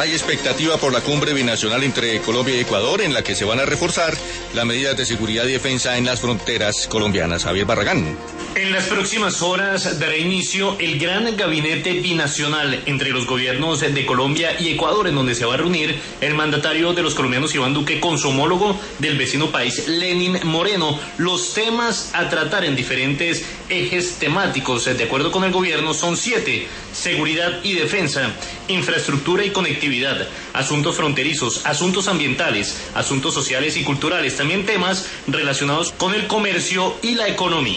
Hay expectativa por la cumbre binacional entre Colombia y Ecuador, en la que se van a reforzar las medidas de seguridad y defensa en las fronteras colombianas. Javier Barragán. En las próximas horas dará inicio el gran gabinete binacional entre los gobiernos de Colombia y Ecuador, en donde se va a reunir el mandatario de los colombianos, Iván Duque, con su homólogo del vecino país, Lenín Moreno. Los temas a tratar en diferentes ejes temáticos, de acuerdo con el gobierno, son 7: seguridad y defensa, infraestructura y conectividad, asuntos fronterizos, asuntos ambientales, asuntos sociales y culturales, también temas relacionados con el comercio y la economía.